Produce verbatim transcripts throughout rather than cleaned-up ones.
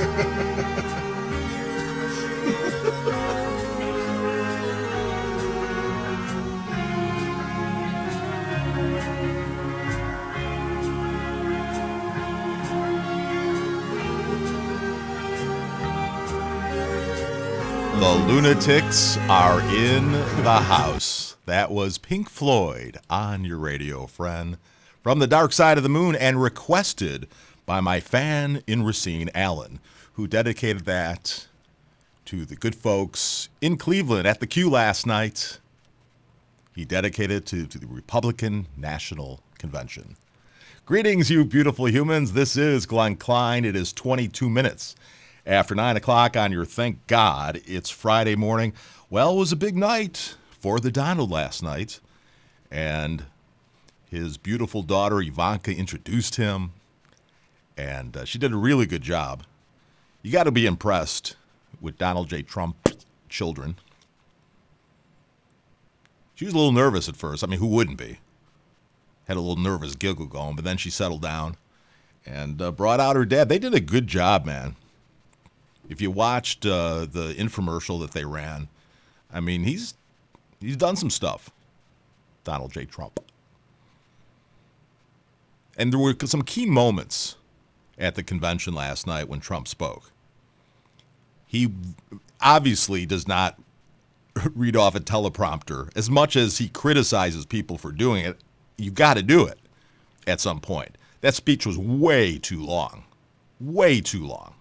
The lunatics are in the house. That was Pink Floyd on your radio, friend, from the dark side of the moon, and requested by my fan in Racine, Alan, who dedicated that to the good folks in Cleveland at the Q last night. He dedicated it to, to the Republican National Convention. Greetings, you beautiful humans. This is Glenn Klein. It is twenty-two minutes after nine o'clock on your Thank God It's Friday morning. Well, it was a big night for the Donald last night, and his beautiful daughter Ivanka introduced him, and uh, she did a really good job. You got to be impressed with Donald J. Trump's children. She was a little nervous at first. I mean, who wouldn't be? Had a little nervous giggle going, but then she settled down and uh, brought out her dad. They did a good job, man. If you watched uh, the infomercial that they ran, I mean, he's he's done some stuff, Donald J. Trump. And there were some key moments at the convention last night when Trump spoke. He obviously does not read off a teleprompter. As much as he criticizes people for doing it, you've got to do it at some point. That speech was way too long, way too long.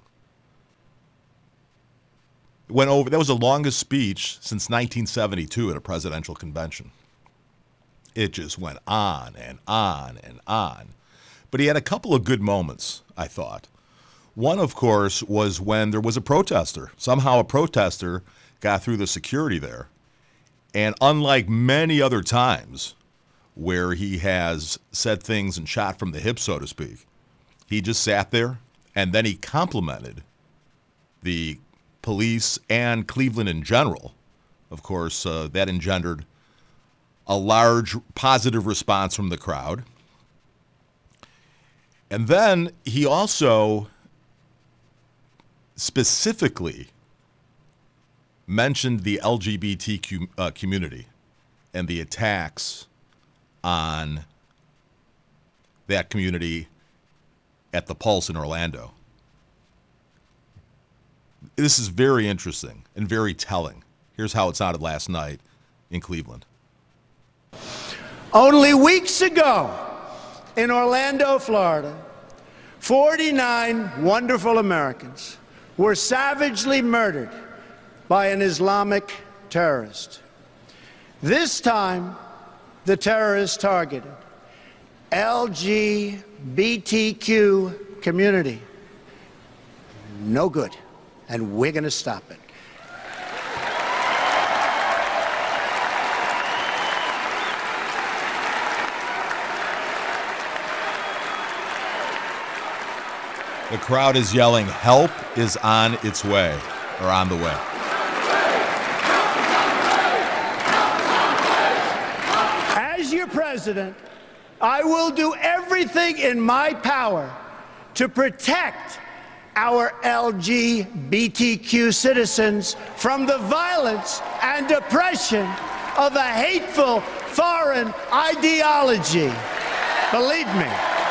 Went over. That was the longest speech since nineteen seventy-two at a presidential convention. It just went on and on and on. But he had a couple of good moments, I thought. One, of course, was when there was a protester. Somehow a protester got through the security there. And unlike many other times where he has said things and shot from the hip, so to speak, he just sat there and then he complimented the police and Cleveland in general. Of course, uh, that engendered a large positive response from the crowd. And then he also specifically mentioned the L G B T Q uh, community and the attacks on that community at the Pulse in Orlando. This is very interesting and very telling. Here's how it sounded last night in Cleveland. Only weeks ago in Orlando, Florida, forty-nine wonderful Americans were savagely murdered by an Islamic terrorist. This time, the terrorist targeted L G B T Q community. No good. And we're going to stop it. The crowd is yelling, help is on its way, or on the way. As your president, I will do everything in my power to protect our L G B T Q citizens from the violence and oppression of a hateful foreign ideology. Believe me.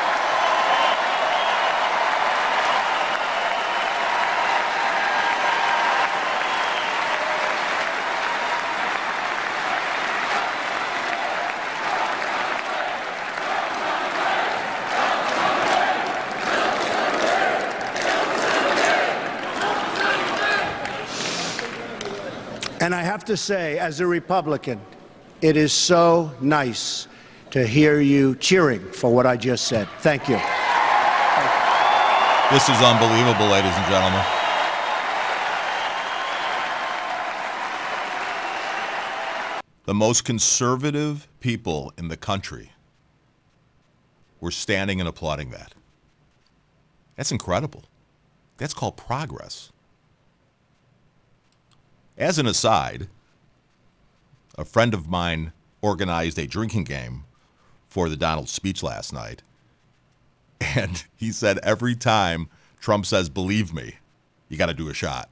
And I have to say, as a Republican, it is so nice to hear you cheering for what I just said. Thank you. This is unbelievable, ladies and gentlemen. The most conservative people in the country were standing and applauding that. That's incredible. That's called progress. As an aside, a friend of mine organized a drinking game for the Donald speech last night. And he said every time Trump says, believe me, you got to do a shot.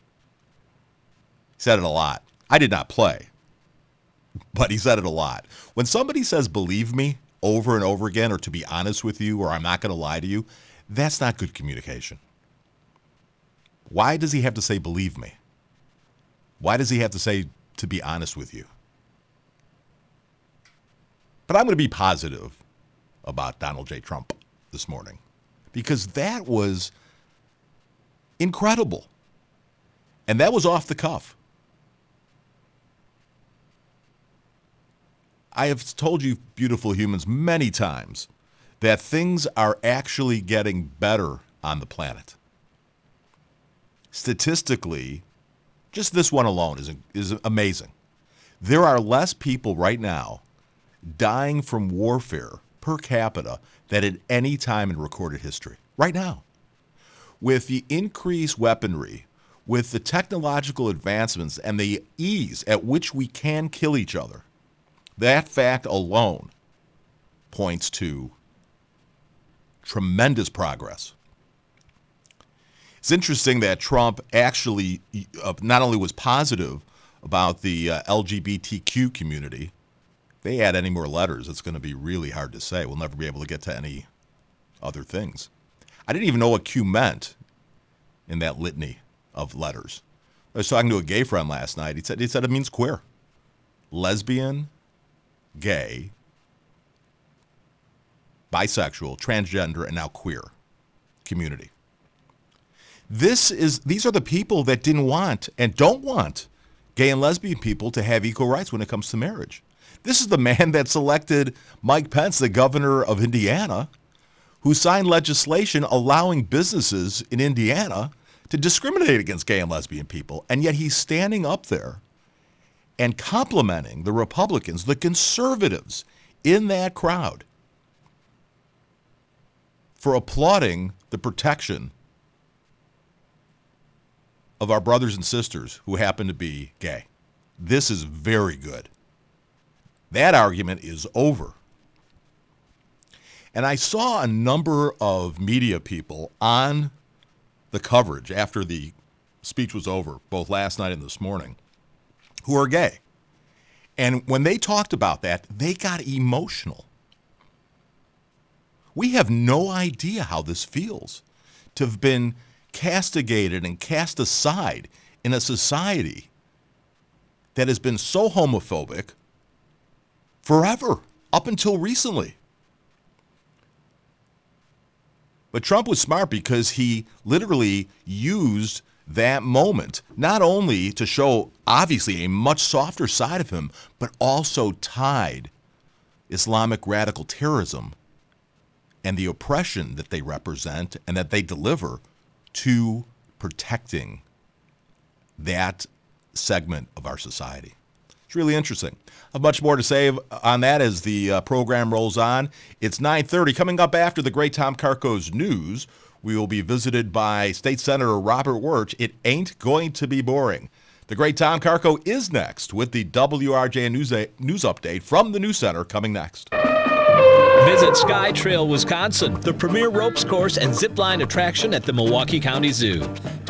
He said it a lot. I did not play, but he said it a lot. When somebody says, believe me, over and over again, or to be honest with you, or I'm not going to lie to you, that's not good communication. Why does he have to say, believe me? Why does he have to say, to be honest with you? But I'm going to be positive about Donald J. Trump this morning, because that was incredible. And that was off the cuff. I have told you, beautiful humans, many times that things are actually getting better on the planet. Statistically, just this one alone is, is amazing. There are less people right now dying from warfare per capita than at any time in recorded history. Right now. With the increased weaponry, with the technological advancements and the ease at which we can kill each other, that fact alone points to tremendous progress. It's interesting that Trump actually uh, not only was positive about the uh, L G B T Q community. If they add any more letters, it's going to be really hard to say. We'll never be able to get to any other things. I didn't even know what Q meant in that litany of letters. I was talking to a gay friend last night. He said, he said it means queer. Lesbian, gay, bisexual, transgender, and now queer community. This is these are the people that didn't want and don't want gay and lesbian people to have equal rights when it comes to marriage. This is the man that selected Mike Pence, the governor of Indiana, who signed legislation allowing businesses in Indiana to discriminate against gay and lesbian people. And yet he's standing up there and complimenting the Republicans, the conservatives in that crowd, for applauding the protection of our brothers and sisters who happen to be gay. This is very good. That argument is over. And I saw a number of media people on the coverage after the speech was over, both last night and this morning, who are gay. And when they talked about that, they got emotional. We have no idea how this feels to have been castigated and cast aside in a society that has been so homophobic forever, up until recently. But Trump was smart because he literally used that moment, not only to show, obviously, a much softer side of him, but also tied Islamic radical terrorism and the oppression that they represent and that they deliver to protecting that segment of our society. It's really interesting. I have much more to say on that as the uh, program rolls on. It's nine thirty. Coming up after the great Tom Karko's news, we will be visited by State Senator Robert Wirch. It ain't going to be boring. The great Tom Karko is next with the W R J News, news update from the News Center coming next. Visit Sky Trail, Wisconsin, the premier ropes course and zip line attraction at the Milwaukee County Zoo.